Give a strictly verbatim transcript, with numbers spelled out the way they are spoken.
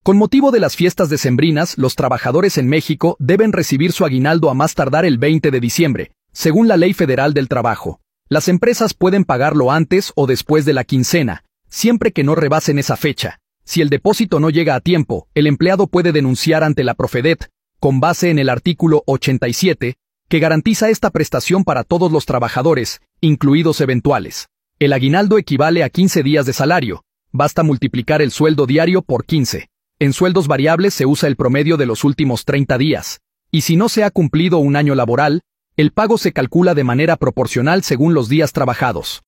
Con motivo de las fiestas decembrinas, los trabajadores en México deben recibir su aguinaldo a más tardar el veinte de diciembre, según la Ley Federal del Trabajo. Las empresas pueden pagarlo antes o después de la quincena, siempre que no rebasen esa fecha. Si el depósito no llega a tiempo, el empleado puede denunciar ante la Profedet, con base en el artículo ochenta y siete, que garantiza esta prestación para todos los trabajadores, incluidos eventuales. El aguinaldo equivale a quince días de salario. Basta multiplicar el sueldo diario por quince. En sueldos variables se usa el promedio de los últimos treinta días. Y si no se ha cumplido un año laboral, el pago se calcula de manera proporcional según los días trabajados.